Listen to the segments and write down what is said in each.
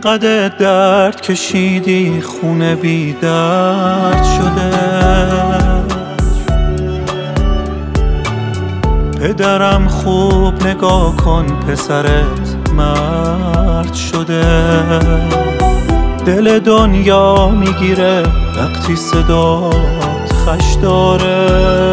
اینقدر درد کشیدی خونه بی درد شده. پدرم خوب نگاه کن پسرت مرد شده. دل دنیا میگیره وقتی صدات خش داره.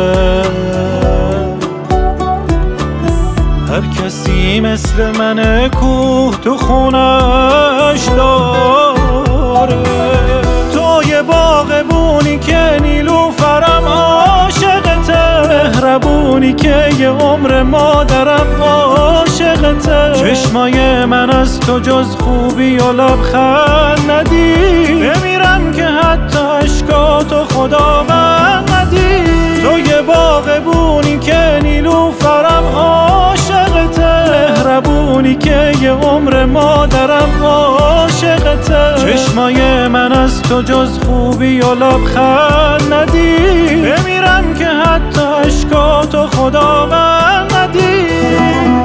هر کسی مثل من کوه تو خونش داره. تو یه باغبونی که نیلوفرم عاشقته. مهربونی که یه عمر مادرم عاشقته. چشمای من از تو جز خوبی و لبخند ندید. بمیرم که حتی اشکاتو خداوند ندید. تو یه باغبونی که نیلوفرم عاشقته. مهربونی که یه عمر مادرم عاشقته. چشمای من از تو جز خوبی و لبخند ندید. بمیرم که حتی اشکاتو خداوند ندید.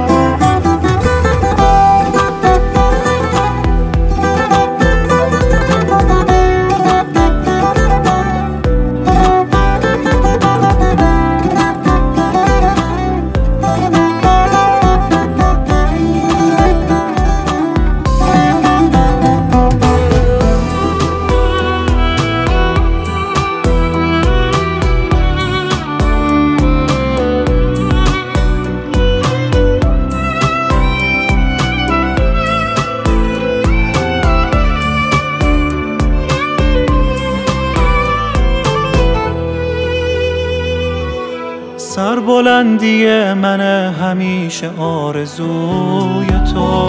سربلندی من همیشه آرزوی تو.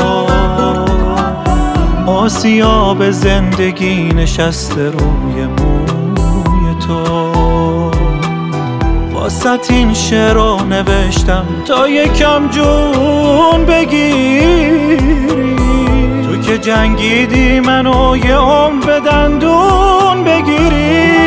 آسیاب زندگی نشسته روی موی تو. واسه این شعر رو نوشتم تا یکم جون بگیری. تو که جنگیدی منو یه عمر به دندون بگیری.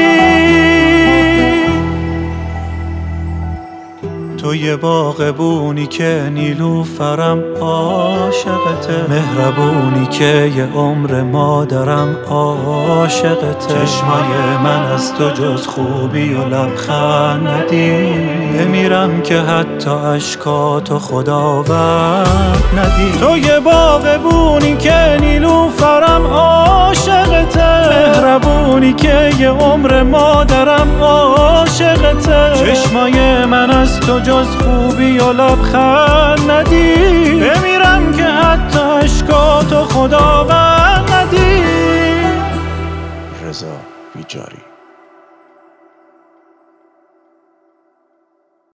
تو یه باغبونی که نیلوفرم عاشقته. مهربونی که یه عمر مادرم عاشقته. چشمای من از تو جز خوبی و لبخند ندید. بمیرم که حتی اشکاتو خداوند ندید. تو یه باغبونی که نیلوفرم عاشقته. مهربونی که یه عمر مادرم عاشقته. چشمای من از تو جز خوبی و لبخند ندید. بمیرم که حتی اشکاتو خداوند ندید. رضا بیجاری.